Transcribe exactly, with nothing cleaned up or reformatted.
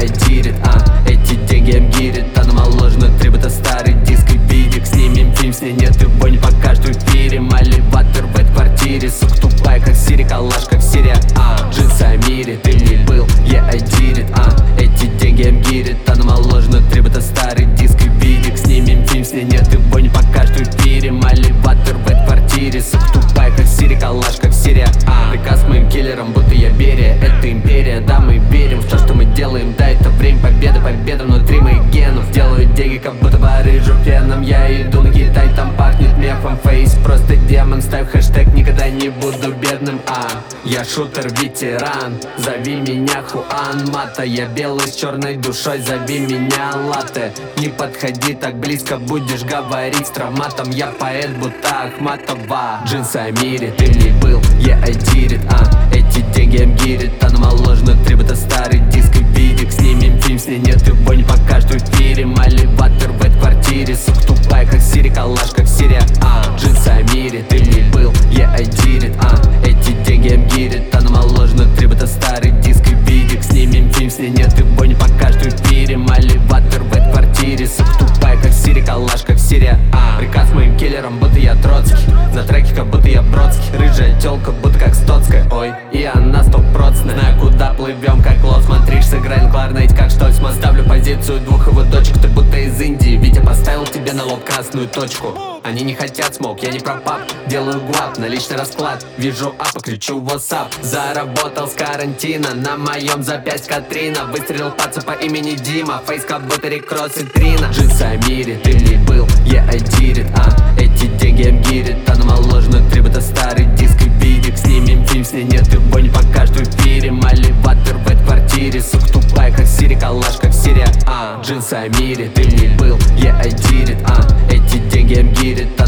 I did it, а эти деньги I'm get it. Она моложе, но требует старый диск и видик. Снимем фильм, с ней нет, его не покажут в эфире. Маливатор в этой квартире, сука тупая, как Сири, калаш, как Сирия, а джинсы о мире, ты в ней был, yeah, I did it, а эти деньги I'm get it. Она моложе, но требует старый диск и видик. Снимем фильм, с ней нет, его не покажут в эфире. Маливатор в этой квартире, сука тупая, как Сири, калаш, как Сирия, а приказ моим киллерам, будто я Берия. Это империя, да, мы верим в то, что мы делаем. Да, это время победы, победа внутри моих генов. Делаю деньги, как будто барыжу феном. Я иду на Китай, там пахнет мефом. Фейс просто демон, ставь хэштег, никогда не буду бедным, а я шутер-ветеран, зови меня Хуан Мата. Я белый с черной душой, зови меня Латте. Не подходи так близко, будешь говорить с травматом. Я поэт, будто Ахматова. Джинсы о мире, ты в ней был, yeah, I did it, а эти деньги I'm get it. Она моложе, но требует старый диск и видик. Снимем фильм, с ней нет, его не покажут в эфире. Маливатор в этой квартире, сука тупая, как Сири, калаш, как Сирия, а джинсы о мире, ты в ней был, yeah, I did it, а эти деньги I'm get it. Она моложе, но требует старый диск и видик. Снимем фильм, с ней нет, его не покажут в эфире. Маливатор в этой квартире, сука тупая, как Сири, калаш, как Сирия, а приказ моим киллерам, будто я Троцкий. На треке, как будто я Бродский. Рыжая тёлка, будто как Стоцкая. Ой, и она стопроцентная. Знаю, куда плывем, как лов. Смотришь, сыграй на кларнете, как Штольцман. Ставлю позицию двух его дочек, ты будто из Индии. Витя поставил тебе на лоб красную точку. Они не хотят смог, я не про пап. Делаю гуап на личный расклад. Вижу апа, кричу WhatsApp. Заработал с карантина, на моем запястье Катрина. Выстрелил паца по имени Дима. Фейс как будто рекросс и Трина. Джинсы о мире, ты в ней был, yeah, I did it, а эти деньги I'm get it. Она моложе, но требует старый диск и видик. Снимем фильм, с ней нет, его не покажут в эфире. Маливатор в этой квартире, сука тупая, как Сири, калаш, как Сирия, а джинсы о мире, ты в ней был, yeah, I did it, а эти деньги I'm get it.